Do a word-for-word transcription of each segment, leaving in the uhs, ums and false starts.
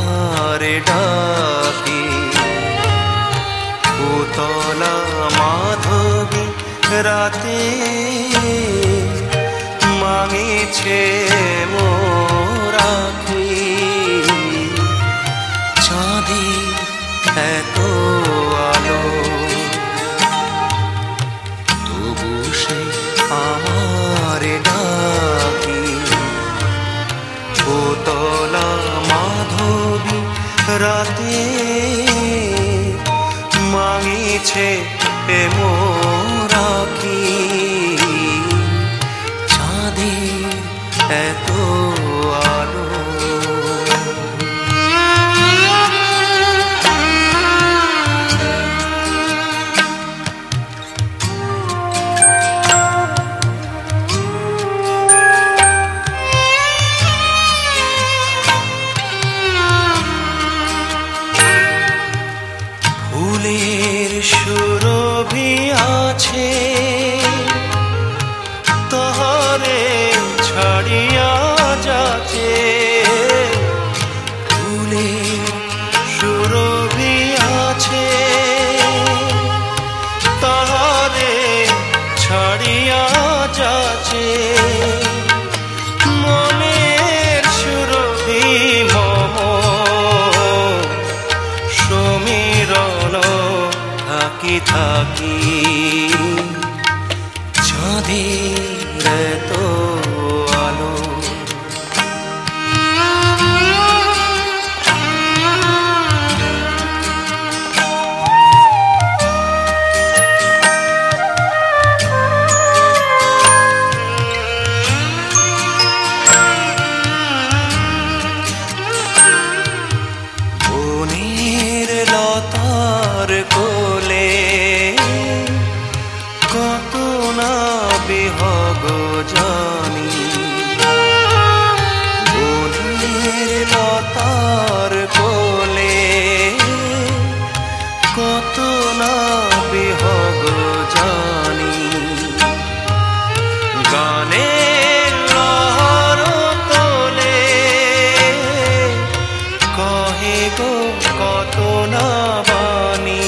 আমারে ডাকে উতলা মাধবী রাতে মাঙেছে মোরাখি চাঁদি এত আলো তবু সে আমারে ডাকি উতলা মাধবী রাতে মাঙেছে মোরাখি চাঁদি এত আলো ফুলের সুরভি আছে তহরে ছাড়িয়া যাচ্ছে ফুলের সুরভি আছে তহরে ছাড়িয়া যাচ্ছে মনের সুরভি মম সমীরণ থাকি থাকি চাঁদের এত আলো বনের লতার কোলে কত না বিহগ জানি বনের লতার কোলে কত না বিহগ জানি গানের লহর তোলে কহে গো কত না বাণী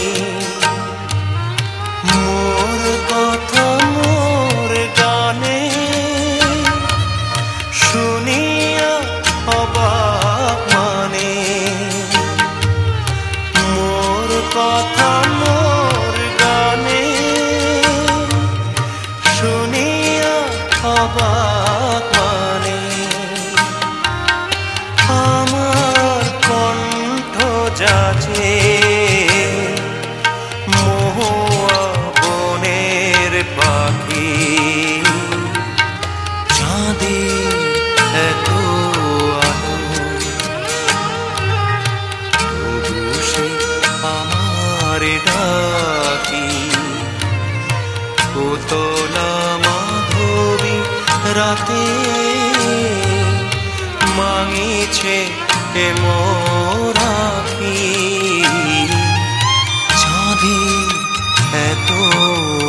মোর কথা মোর গানে শুনিয়া অবাক মানে মোর কথা মোর গানে শুনিয়া অবাক মানে আমার কণ্ঠ যাচে মহুয়া বনের পাখি চাঁদি এত আলো তবু সে আমারে ডাকি উতলা মাধবী রাতে মাঙিছে মোরাখি চাঁদি এত